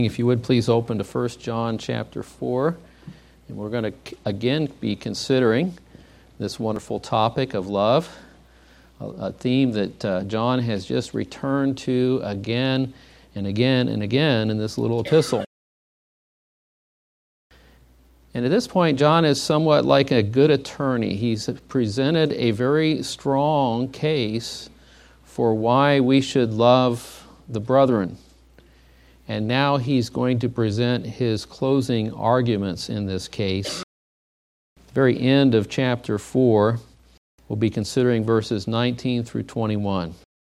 If you would please open to 1 John chapter 4, and we're going to again be considering this wonderful topic of love, a theme that John has just returned to again and again and again in this little epistle. And at this point, John is somewhat like a good attorney. He's presented a very strong case for why we should love the brethren. And now he's going to present his closing arguments in this case. At the very end of chapter 4, we'll be considering verses 19 through 21.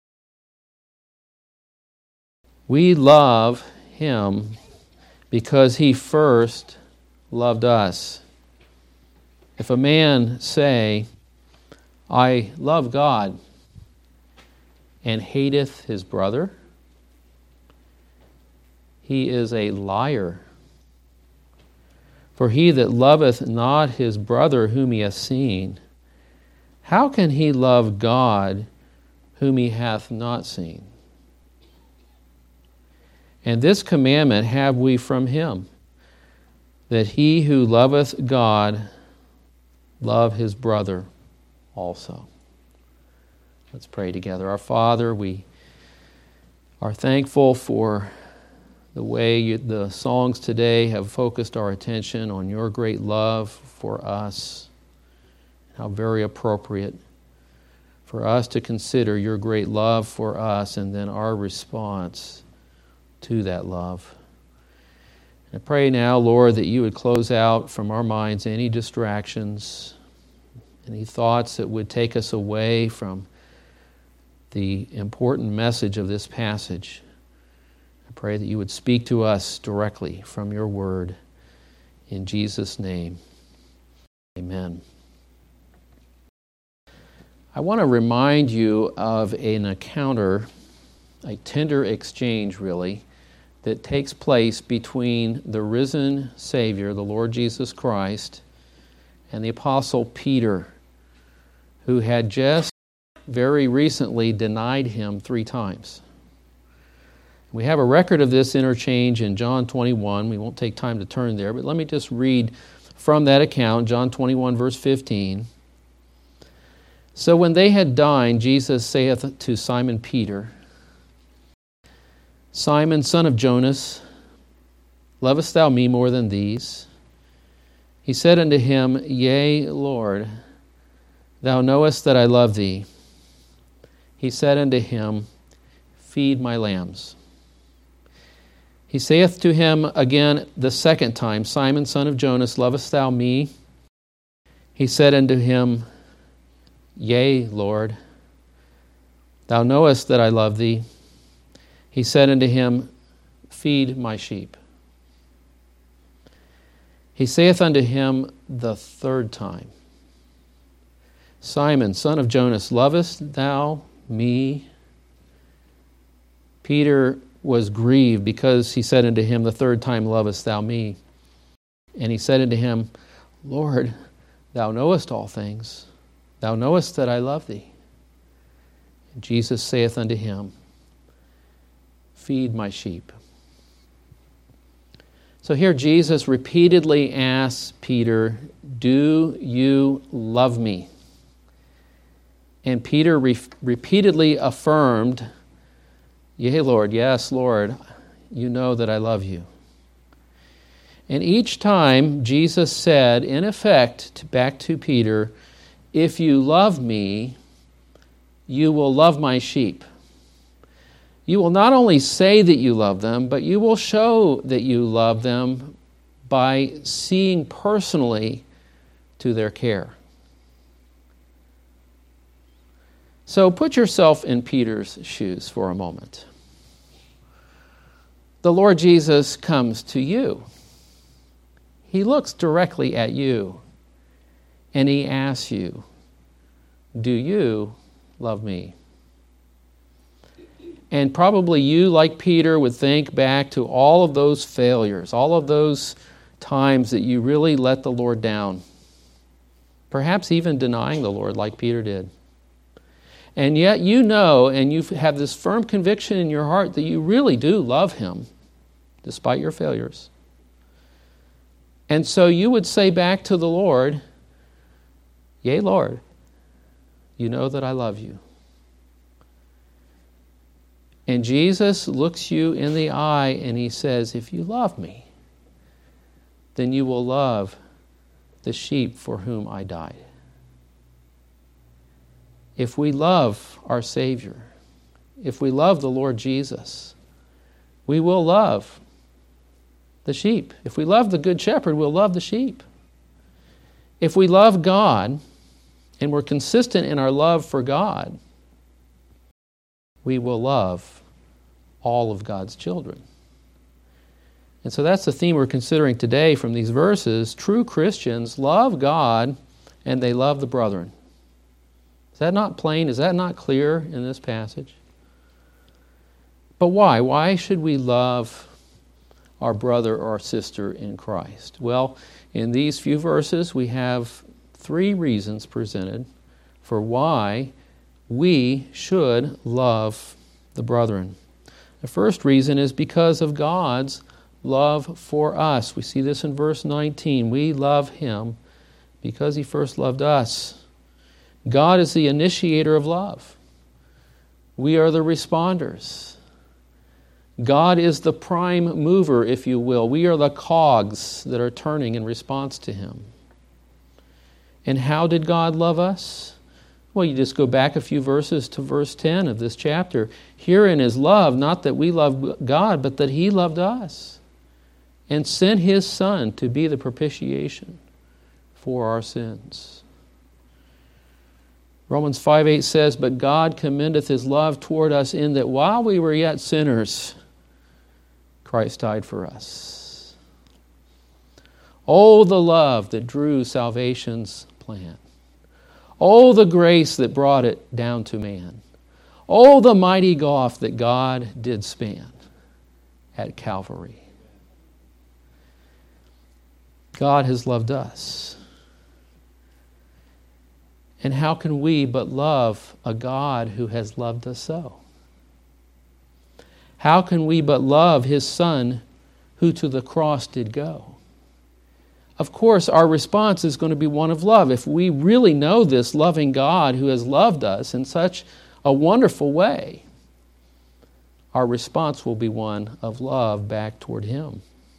We love him because he first loved us. If a man say, I love God, and hateth his brother, he is a liar. For he that loveth not his brother whom he hath seen, how can he love God whom he hath not seen? And this commandment have we from him, that he who loveth God love his brother also. Let's pray together. Our Father, we are thankful for the way the songs today have focused our attention on your great love for us. How very appropriate for us to consider your great love for us and then our response to that love. I pray now, Lord, that you would close out from our minds any distractions, any thoughts that would take us away from the important message of this passage. I pray that you would speak to us directly from your word. In Jesus' name, amen. I want to remind you of an encounter, a tender exchange really, that takes place between the risen Savior, the Lord Jesus Christ, and the Apostle Peter, who had just very recently denied him 3 times. We have a record of this interchange in John 21. We won't take time to turn there, but let me just read from that account, John 21, verse 15. So when they had dined, Jesus saith to Simon Peter, Simon, son of Jonas, lovest thou me more than these? He said unto him, Yea, Lord, thou knowest that I love thee. He said unto him, Feed my lambs. He saith to him again the second time, Simon, son of Jonas, lovest thou me? He said unto him, Yea, Lord, thou knowest that I love thee. He said unto him, Feed my sheep. He saith unto him the third time, Simon, son of Jonas, lovest thou me? Peter was grieved because he said unto him the third time, Lovest thou me? And he said unto him, Lord, thou knowest all things. Thou knowest that I love thee. And Jesus saith unto him, Feed my sheep. So here Jesus repeatedly asks Peter, Do you love me? And Peter repeatedly affirmed, Yea, Lord, yes, Lord, you know that I love you. And each time Jesus said, in effect, back to Peter, If you love me, you will love my sheep. You will not only say that you love them, but you will show that you love them by seeing personally to their care. So put yourself in Peter's shoes for a moment. The Lord Jesus comes to you. He looks directly at you, and he asks you, Do you love me? And probably you, like Peter, would think back to all of those failures, all of those times that you really let the Lord down. Perhaps even denying the Lord like Peter did. And yet you know, and you have this firm conviction in your heart that you really do love him. despite your failures. And so you would say back to the Lord, "Yea, Lord, you know that I love you." And Jesus looks you in the eye and he says, "If you love me, then you will love the sheep for whom I died." If we love our Savior, if we love the Lord Jesus, we will love the sheep. If we love the Good Shepherd, we'll love the sheep. If we love God and we're consistent in our love for God, we will love all of God's children. And so that's the theme we're considering today from these verses. True Christians love God and they love the brethren. Is that not plain? Is that not clear in this passage? But why? Why should we love our brother or sister in Christ? Well, in these few verses we have 3 reasons presented for why we should love the brethren. The first reason is because of God's love for us. We see this in verse 19. We love Him because He first loved us. God is the initiator of love. We are the responders. God is the prime mover, if you will. We are the cogs that are turning in response to Him. And how did God love us? Well, you just go back a few verses to verse 10 of this chapter. Herein is love, not that we love God, but that He loved us and sent His Son to be the propitiation for our sins. Romans 5:8 says, "But God commendeth His love toward us in that while we were yet sinners, Christ died for us." Oh, the love that drew salvation's plan. Oh, the grace that brought it down to man. Oh, the mighty gulf that God did span at Calvary. God has loved us. And how can we but love a God who has loved us so? How can we but love His Son who to the cross did go? Of course, our response is going to be one of love. If we really know this loving God who has loved us in such a wonderful way, our response will be one of love back toward Him.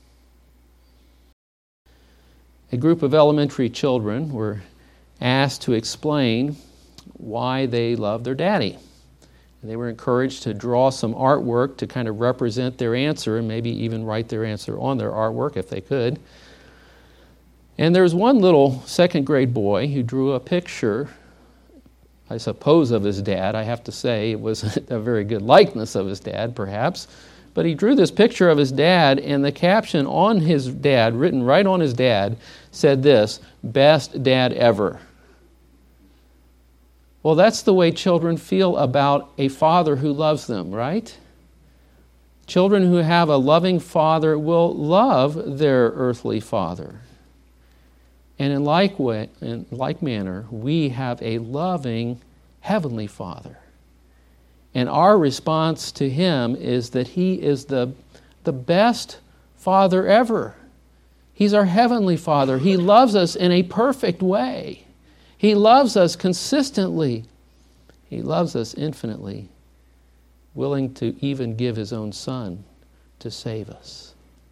A group of elementary children were asked to explain why they love their daddy. And they were encouraged to draw some artwork to kind of represent their answer and maybe even write their answer on their artwork if they could. And there's one little second grade boy who drew a picture, I suppose, of his dad. I have to say it was a very good likeness of his dad, perhaps. But he drew this picture of his dad, and the caption on his dad, written right on his dad, said this: "Best dad ever." Well, that's the way children feel about a father who loves them, right? Children who have a loving father will love their earthly father. And in like manner, we have a loving heavenly Father. And our response to Him is that He is the best Father ever. He's our heavenly Father. He loves us in a perfect way. He loves us consistently. He loves us infinitely, willing to even give His own Son to save us.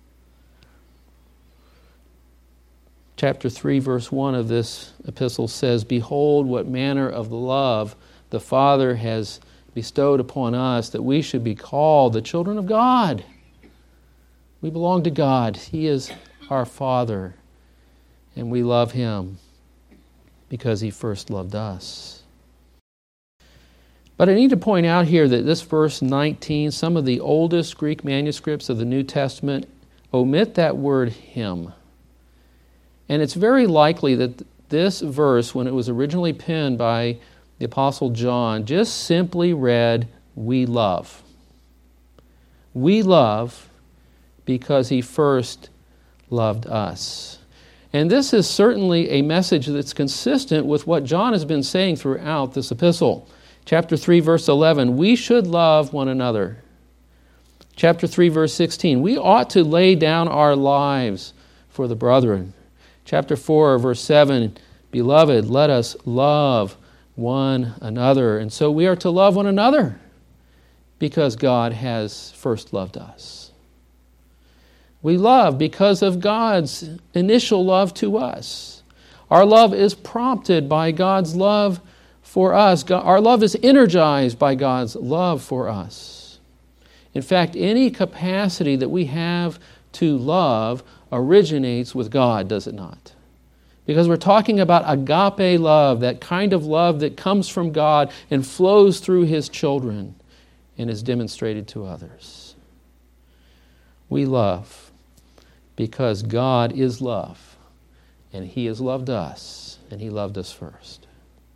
Chapter 3, verse 1 of this epistle says, "Behold, what manner of love the Father has bestowed upon us, that we should be called the children of God." We belong to God. He is our Father, and we love Him because He first loved us. But I need to point out here that this verse 19, some of the oldest Greek manuscripts of the New Testament omit that word "him." And it's very likely that this verse, when it was originally penned by the Apostle John, just simply read, "We love." We love because He first loved us. And this is certainly a message that's consistent with what John has been saying throughout this epistle. Chapter 3, verse 11, "We should love one another. Chapter 3, verse 16, we ought to lay down our lives for the brethren. Chapter 4, verse 7, beloved, let us love one another. And so we are to love one another because God has first loved us. We love because of God's initial love to us. Our love is prompted by God's love for us. Our love is energized by God's love for us. In fact, any capacity that we have to love originates with God, does it not? Because we're talking about agape love, that kind of love that comes from God and flows through His children and is demonstrated to others. We love because God is love, and He has loved us, and He loved us first.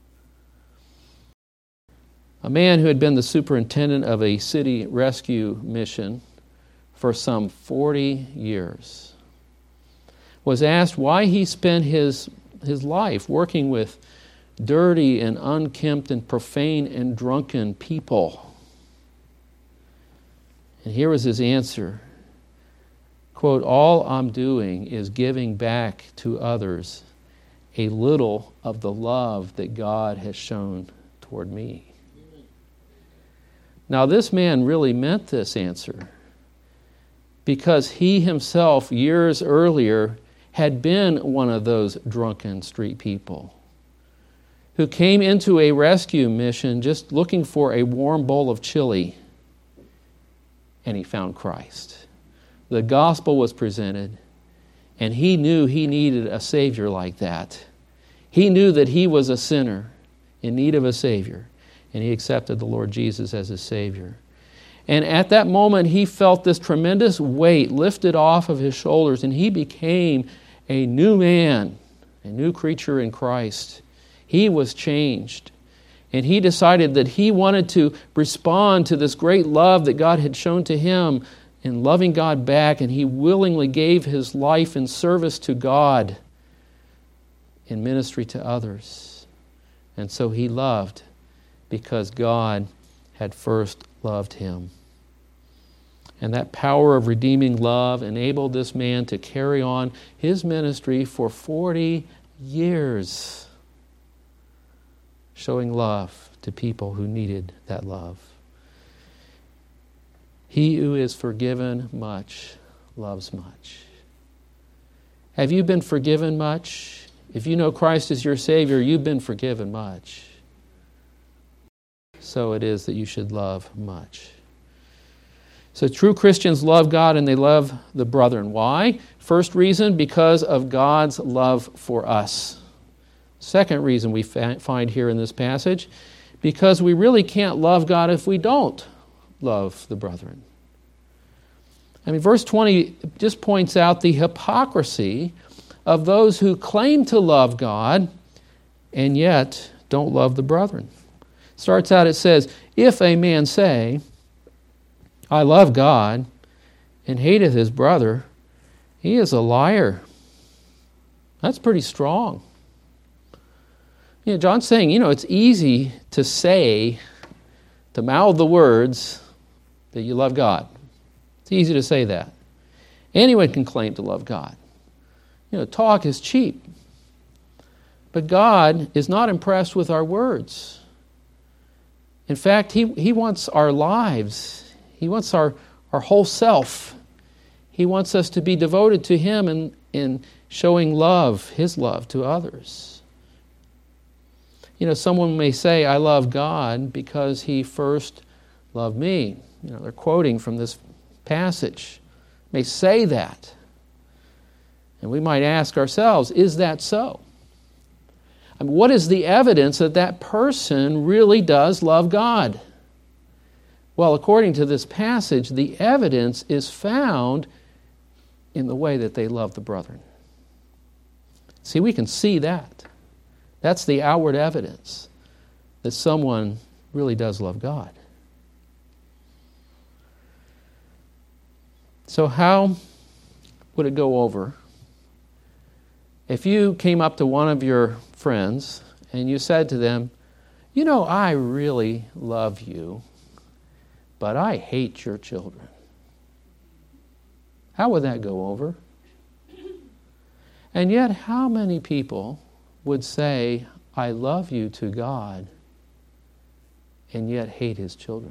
A man who had been the superintendent of a city rescue mission for some 40 years was asked why he spent his life working with dirty and unkempt and profane and drunken people. And here was his answer. Quote, all I'm doing is giving back to others a little of the love that God has shown toward me. Now, this man really meant this answer because he himself, years earlier, had been one of those drunken street people who came into a rescue mission just looking for a warm bowl of chili, and he found Christ. The gospel was presented, and he knew he needed a Savior like that. He knew that he was a sinner in need of a Savior. And he accepted the Lord Jesus as his Savior. And at that moment, he felt this tremendous weight lifted off of his shoulders, and he became a new man, a new creature in Christ. He was changed. And he decided that he wanted to respond to this great love that God had shown to him in loving God back, and he willingly gave his life in service to God in ministry to others. And so he loved because God had first loved him. And that power of redeeming love enabled this man to carry on his ministry for 40 years, showing love to people who needed that love. He who is forgiven much loves much. Have you been forgiven much? If you know Christ as your Savior, you've been forgiven much. So it is that you should love much. So true Christians love God and they love the brethren. Why? First reason, because of God's love for us. Second reason we find here in this passage, because we really can't love God if we don't love the brethren. I mean, verse 20 just points out the hypocrisy of those who claim to love God and yet don't love the brethren. Starts out, it says, if a man say, I love God, and hateth his brother, he is a liar. That's pretty strong. You know, John's saying, it's easy to say, to mouth the words that you love God. It's easy to say that. Anyone can claim to love God. Talk is cheap. But God is not impressed with our words. In fact, He wants our lives. He wants our whole self. He wants us to be devoted to Him in showing love, His love to others. Someone may say, I love God because He first loved me. They're quoting from this passage. May say that. And we might ask ourselves, is that so? I mean, what is the evidence that that person really does love God? Well, according to this passage, the evidence is found in the way that they love the brethren. See, we can see that. That's the outward evidence that someone really does love God. So how would it go over if you came up to one of your friends and you said to them, I really love you, but I hate your children. How would that go over? And yet, how many people would say, I love you to God, and yet hate His children?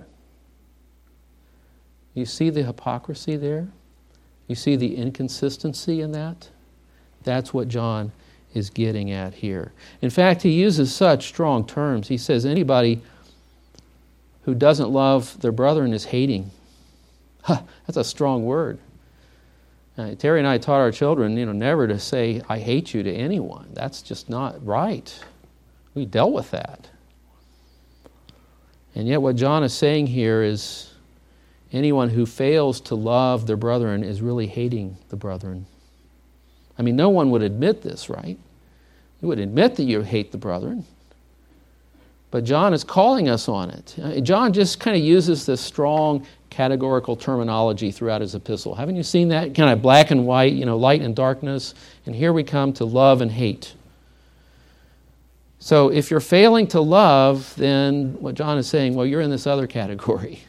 You see the hypocrisy there? You see the inconsistency in that? That's what John is getting at here. In fact, he uses such strong terms. He says anybody who doesn't love their brethren is hating. That's a strong word. Terry and I taught our children, never to say, I hate you to anyone. That's just not right. We dealt with that. And yet what John is saying here is anyone who fails to love their brethren is really hating the brethren. I mean, no one would admit this, right? You would admit that you hate the brethren. But John is calling us on it. John just kind of uses this strong categorical terminology throughout his epistle. Haven't you seen that? Kind of black and white, light and darkness. And here we come to love and hate. So if you're failing to love, then what John is saying, well, you're in this other category.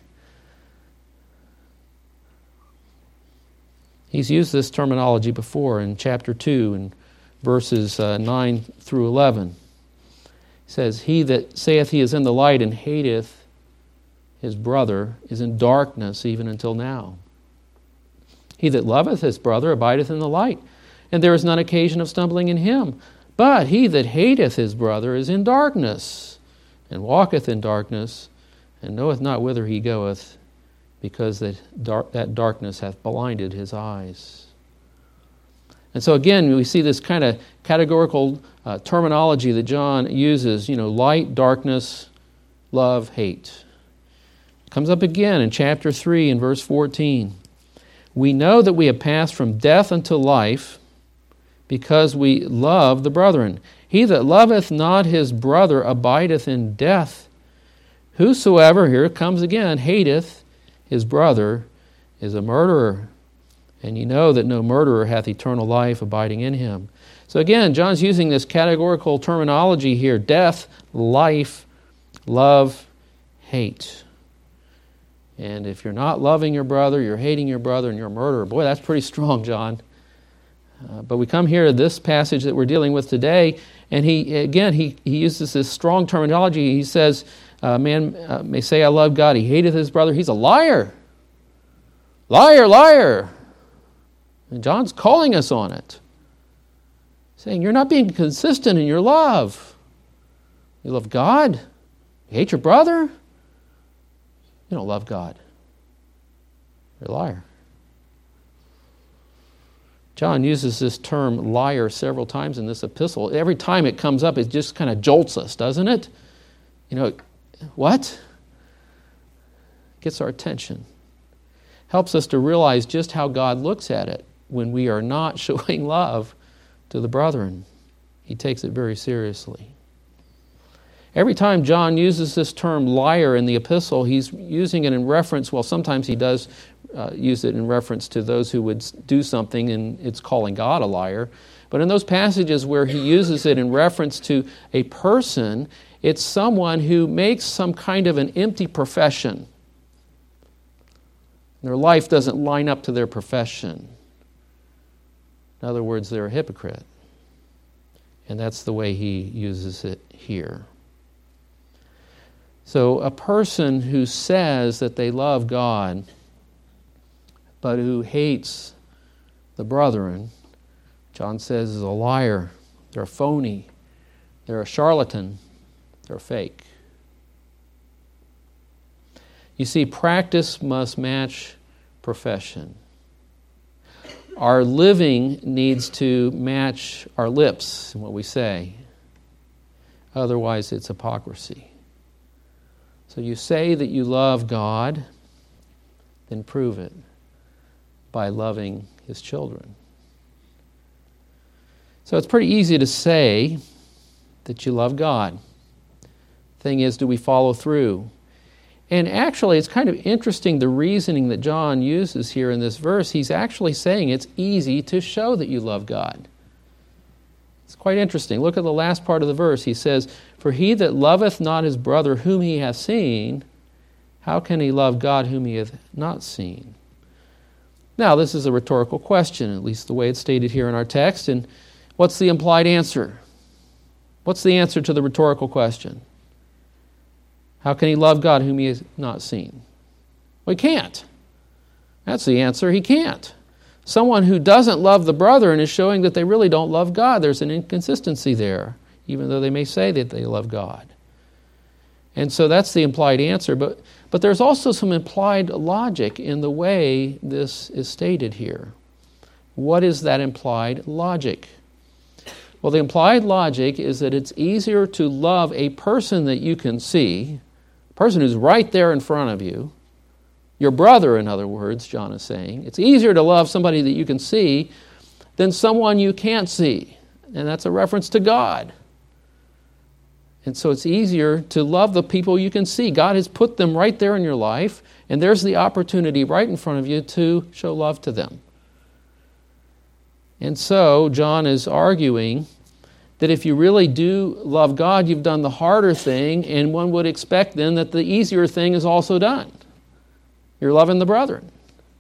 He's used this terminology before in chapter 2 and verses 9 through 11. He says, he that saith he is in the light and hateth his brother is in darkness even until now. He that loveth his brother abideth in the light, and there is none occasion of stumbling in him. But he that hateth his brother is in darkness, and walketh in darkness, and knoweth not whither he goeth, because that darkness hath blinded his eyes. And so again, we see this kind of categorical terminology that John uses, light, darkness, love, hate. It comes up again in chapter 3 and verse 14. We know that we have passed from death unto life because we love the brethren. He that loveth not his brother abideth in death. Whosoever, here it comes again, hateth his brother is a murderer. And ye know that no murderer hath eternal life abiding in him. So again, John's using this categorical terminology here. Death, life, love, hate. And if you're not loving your brother, you're hating your brother, and you're a murderer. Boy, that's pretty strong, John. But we come here to this passage that we're dealing with today, and he uses this strong terminology. He says, man may say, I love God. He hateth his brother. He's a liar. Liar, liar. And John's calling us on it, saying, you're not being consistent in your love. You love God? You hate your brother? You don't love God. You're a liar. John uses this term liar several times in this epistle. Every time it comes up, it just kind of jolts us, doesn't it? What? Gets our attention. Helps us to realize just how God looks at it when we are not showing love to the brethren. He takes it very seriously. Every time John uses this term liar in the epistle, he's using it in reference, sometimes he does use it in reference to those who would do something and it's calling God a liar. But in those passages where he uses it in reference to a person, it's someone who makes some kind of an empty profession. Their life doesn't line up to their profession. In other words, they're a hypocrite. And that's the way he uses it here. So a person who says that they love God, but who hates the brethren, John says is a liar. They're a phony. They're a charlatan. They're fake. You see, practice must match profession. Our living needs to match our lips and what we say. Otherwise, it's hypocrisy. So you say that you love God, then prove it by loving His children. So it's pretty easy to say that you love God. Thing is, do we follow through? And actually, it's kind of interesting the reasoning that John uses here in this verse. He's actually saying it's easy to show that you love God. It's quite interesting. Look at the last part of the verse. He says, for he that loveth not his brother whom he hath seen, how can he love God whom he hath not seen? Now, this is a rhetorical question, at least the way it's stated here in our text. And what's the implied answer? What's the answer to the rhetorical question? How can he love God whom he has not seen? Well, he can't. That's the answer. He can't. Someone who doesn't love the brethren is showing that they really don't love God. There's an inconsistency there, even though they may say that they love God. And so that's the implied answer. But there's also some implied logic in the way this is stated here. What is that implied logic? Well, the implied logic is that it's easier to love a person that you can see, a person who's right there in front of you, your brother, in other words, John is saying. It's easier to love somebody that you can see than someone you can't see. And that's a reference to God. And so it's easier to love the people you can see. God has put them right there in your life, and there's the opportunity right in front of you to show love to them. And so John is arguing that if you really do love God, you've done the harder thing, and one would expect then that the easier thing is also done. You're loving the brethren.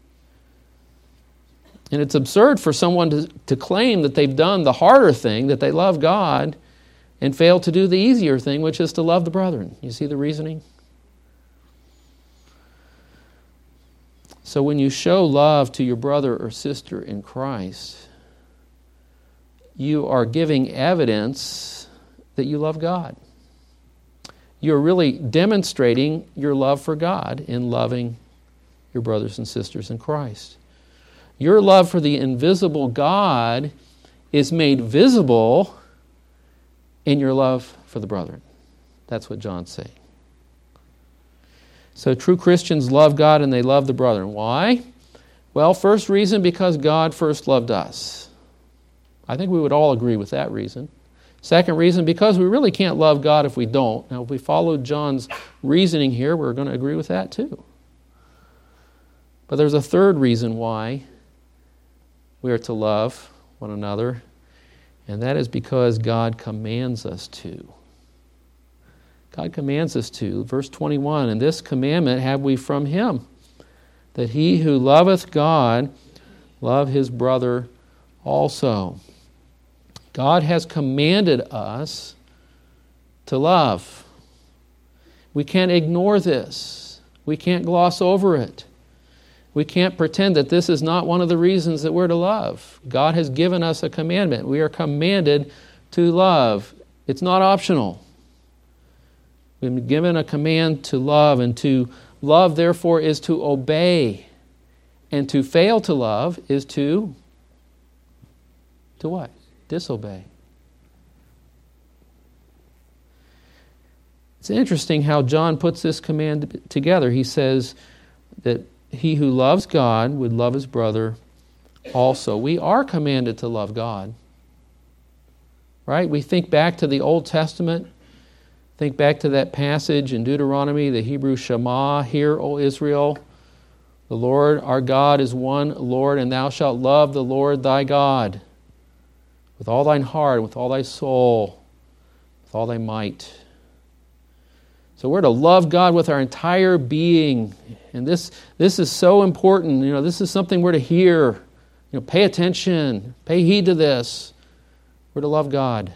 And it's absurd for someone to claim that they've done the harder thing, that they love God, and fail to do the easier thing, which is to love the brethren. You see the reasoning? So when you show love to your brother or sister in Christ, you are giving evidence that you love God. You're really demonstrating your love for God in loving your brothers and sisters in Christ. Your love for the invisible God is made visible in your love for the brethren. That's what John's saying. So true Christians love God and they love the brethren. Why? Well, first reason, because God first loved us. I think we would all agree with that reason. Second reason, because we really can't love God if we don't. Now, if we followed John's reasoning here, we're going to agree with that too. But there's a third reason why we are to love one another, and that is because God commands us to. God commands us to. Verse 21, and this commandment have we from him, that he who loveth God love his brother also. God has commanded us to love. We can't ignore this. We can't gloss over it. We can't pretend that this is not one of the reasons that we're to love. God has given us a commandment. We are commanded to love. It's not optional. We've been given a command to love, and to love, therefore, is to obey. And to fail to love is to what? Disobey. It's interesting how John puts this command together. He says that he who loves God would love his brother also. We are commanded to love God. Right? We think back to the Old Testament. Think back to that passage in Deuteronomy, the Hebrew Shema. Hear, O Israel, the Lord our God is one Lord, and thou shalt love the Lord thy God with all thine heart, with all thy soul, with all thy might. So we're to love God with our entire being. And this is so important. This is something we're to hear. Pay attention. Pay heed to this. We're to love God.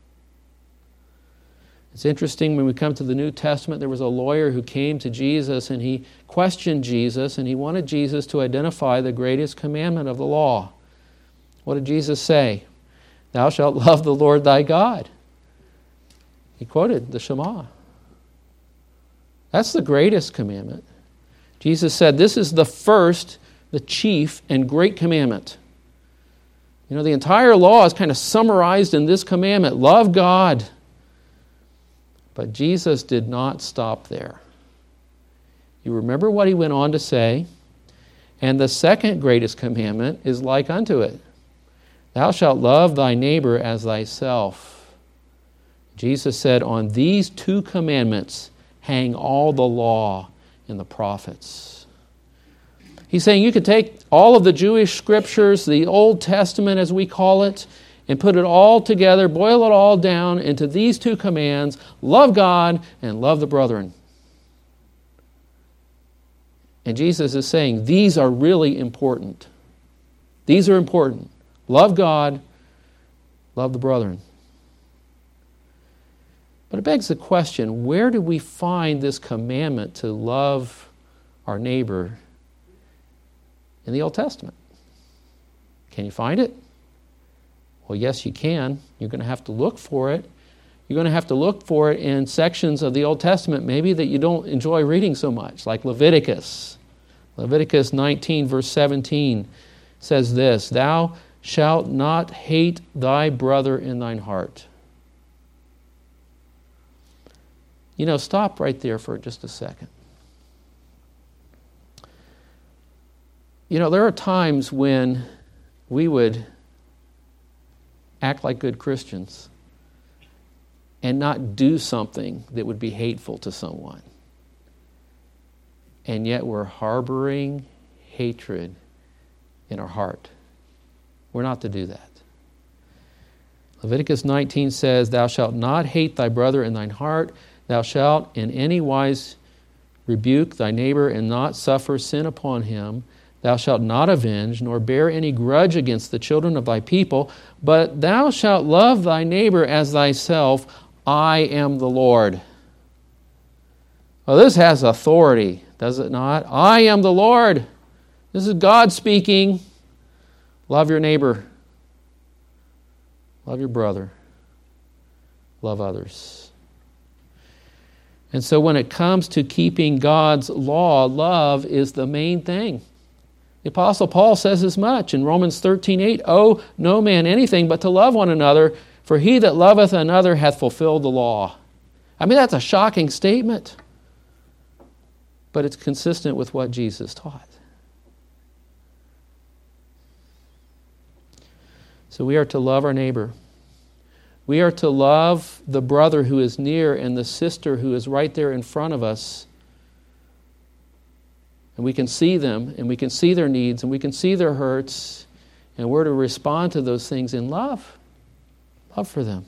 It's interesting, when we come to the New Testament, there was a lawyer who came to Jesus and he questioned Jesus, and he wanted Jesus to identify the greatest commandment of the law. What did Jesus say? Thou shalt love the Lord thy God. He quoted the Shema. That's the greatest commandment. Jesus said, this is the first, the chief, and great commandment. The entire law is kind of summarized in this commandment. Love God. But Jesus did not stop there. You remember what he went on to say? And the second greatest commandment is like unto it. Thou shalt love thy neighbor as thyself. Jesus said, on these two commandments hang all the law and the prophets. He's saying you could take all of the Jewish scriptures, the Old Testament as we call it, and put it all together, boil it all down into these two commands: love God and love the brethren. And Jesus is saying these are really important. These are important. Love God, love the brethren. But it begs the question, where do we find this commandment to love our neighbor in the Old Testament? Can you find it? Well, yes, you can. You're going to have to look for it. You're going to have to look for it in sections of the Old Testament maybe that you don't enjoy reading so much, like Leviticus. Leviticus 19, verse 17 says this, "Thou shalt not hate thy brother in thine heart." You know, stop right there for just a second. You know, there are times when we would act like good Christians and not do something that would be hateful to someone. And yet we're harboring hatred in our heart. We're not to do that. Leviticus 19 says, "Thou shalt not hate thy brother in thine heart. Thou shalt in any wise rebuke thy neighbor and not suffer sin upon him. Thou shalt not avenge, nor bear any grudge against the children of thy people, but thou shalt love thy neighbor as thyself. I am the Lord." Well, this has authority, does it not? I am the Lord. This is God speaking. Love your neighbor. Love your brother. Love others. And so when it comes to keeping God's law, love is the main thing. The Apostle Paul says as much in Romans 13:8, "Owe no man anything but to love one another, for he that loveth another hath fulfilled the law." I mean, that's a shocking statement, but it's consistent with what Jesus taught. So we are to love our neighbor. We are to love the brother who is near and the sister who is right there in front of us. And we can see them, and we can see their needs, and we can see their hurts, and we're to respond to those things in love. Love for them.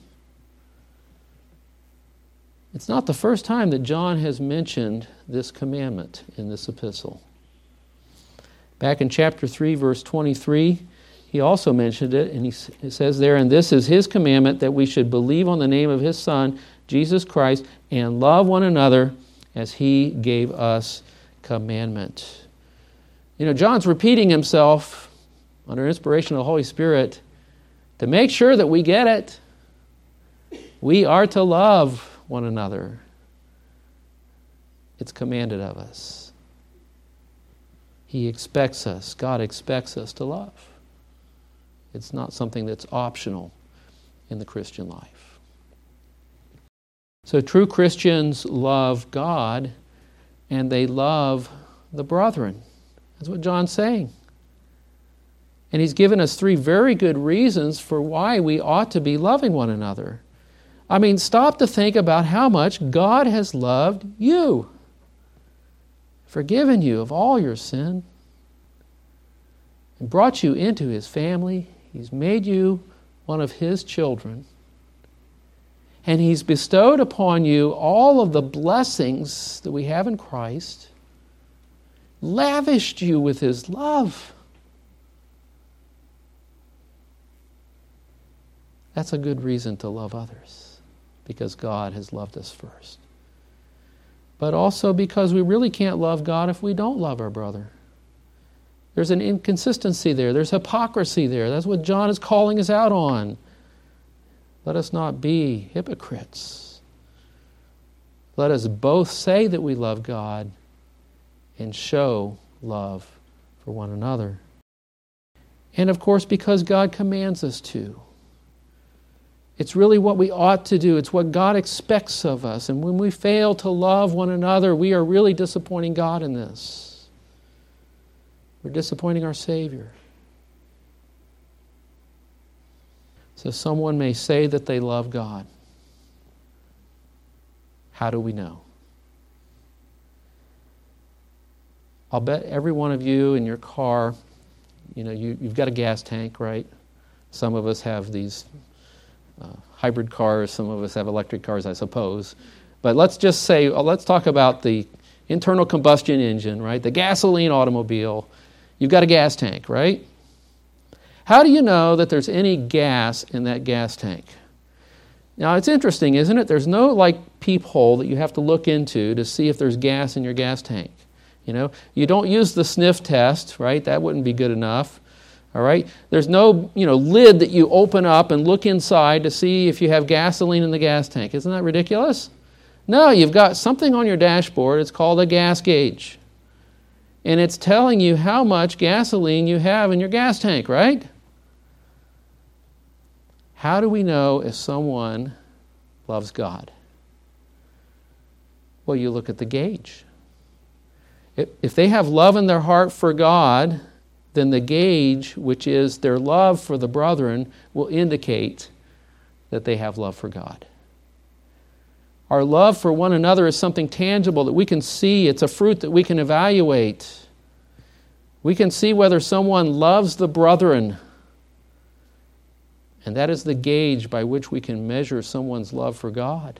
It's not the first time that John has mentioned this commandment in this epistle. Back in chapter 3, verse 23, he also mentioned it, and he says there, "And this is his commandment, that we should believe on the name of his Son, Jesus Christ, and love one another as he gave us commandment." You know, John's repeating himself under inspiration of the Holy Spirit to make sure that we get it. We are to love one another. It's commanded of us. He expects us, God expects us to love. It's not something that's optional in the Christian life. So true Christians love God and they love the brethren. That's what John's saying. And he's given us 3 very good reasons for why we ought to be loving one another. I mean, stop to think about how much God has loved you, forgiven you of all your sin, and brought you into his family. He's made you one of his children. And he's bestowed upon you all of the blessings that we have in Christ, lavished you with his love. That's a good reason to love others, because God has loved us first. But also because we really can't love God if we don't love our brother. There's an inconsistency there. There's hypocrisy there. That's what John is calling us out on. Let us not be hypocrites. Let us both say that we love God and show love for one another. And of course, because God commands us to. It's really what we ought to do. It's what God expects of us. And when we fail to love one another, we are really disappointing God in this. We're disappointing our Savior. So someone may say that they love God. How do we know? I'll bet every one of you in your car, you've got a gas tank, right? Some of us have these hybrid cars. Some of us have electric cars, I suppose. But let's just say, let's talk about the internal combustion engine, right? The gasoline automobile. You've got a gas tank, right? How do you know that there's any gas in that gas tank? Now, it's interesting, isn't it? There's no peephole that you have to look into to see if there's gas in your gas tank. You don't use the sniff test, right? That wouldn't be good enough. All right? There's no, lid that you open up and look inside to see if you have gasoline in the gas tank. Isn't that ridiculous? No, you've got something on your dashboard. It's called a gas gauge. And it's telling you how much gasoline you have in your gas tank, right? How do we know if someone loves God? Well, you look at the gauge. If they have love in their heart for God, then the gauge, which is their love for the brethren, will indicate that they have love for God. Our love for one another is something tangible that we can see. It's a fruit that we can evaluate. We can see whether someone loves the brethren. And that is the gauge by which we can measure someone's love for God.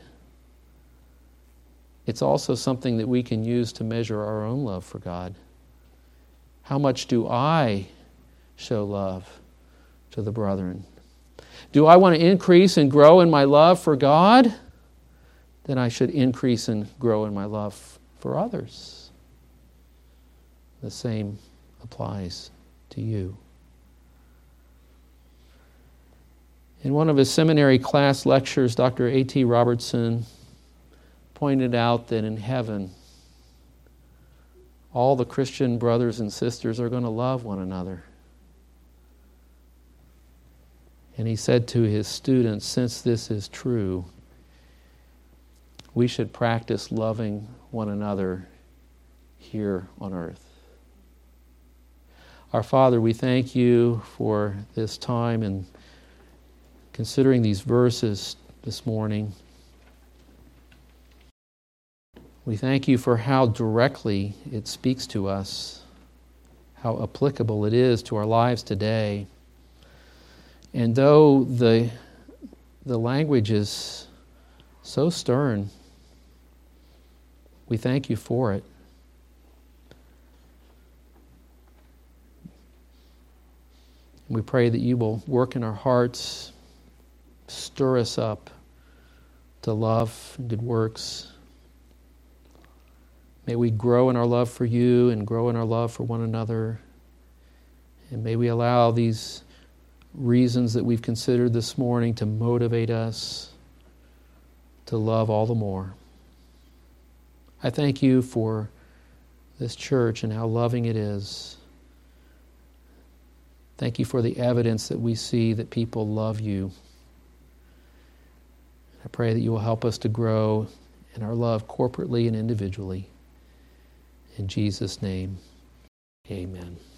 It's also something that we can use to measure our own love for God. How much do I show love to the brethren? Do I want to increase and grow in my love for God? Then I should increase and grow in my love for others. The same applies to you. In one of his seminary class lectures, Dr. A.T. Robertson pointed out that in heaven, all the Christian brothers and sisters are going to love one another. And he said to his students, since this is true, we should practice loving one another here on earth. Our Father, we thank you for this time and considering these verses this morning. We thank you for how directly it speaks to us, how applicable it is to our lives today. And though the language is so stern, we thank you for it. We pray that you will work in our hearts, stir us up to love and good works. May we grow in our love for you and grow in our love for one another. And may we allow these reasons that we've considered this morning to motivate us to love all the more. I thank you for this church and how loving it is. Thank you for the evidence that we see that people love you. I pray that you will help us to grow in our love corporately and individually. In Jesus' name, amen.